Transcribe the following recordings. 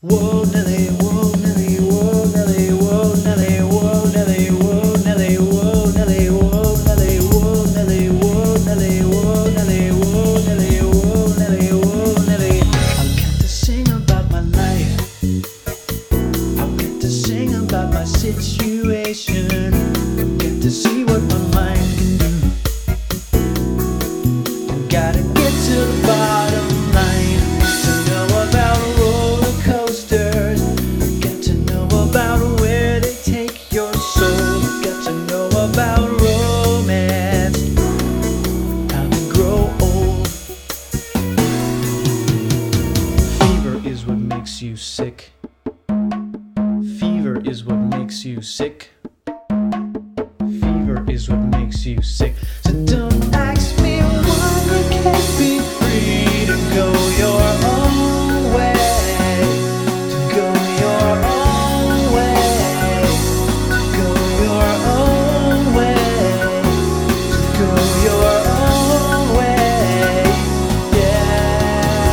Whoa, Nelly, whoa, Nelly, whoa, Nelly, whoa, Nelly, whoa, Nelly, whoa, Nelly, whoa, Nelly, whoa, Nelly, whoa, Nelly, whoa, Nelly, whoa, Nelly, whoa, Nelly, whoa, Nelly, whoa, Nelly. I've got to sing about my life. I've got to sing about my situation. I've got to see what my mind can do. I've gotta get to the bottom line to know about roller coasters. Got to know about where they take your soul. Got to know about romance, how to grow old. Fever is what makes you sick. Fever is what makes you sick. Fever is what makes you sick. So don't ask me why you can't be free to go your own way. To go your own way. To go your own way. To go your own way. Yeah.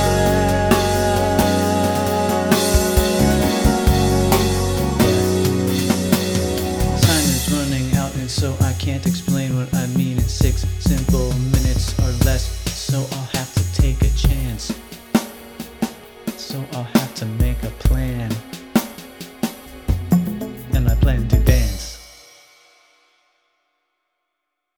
Time is running out, and so I can't explain what I mean in 6 simple minutes or less. So I'll have to take a chance. So I'll have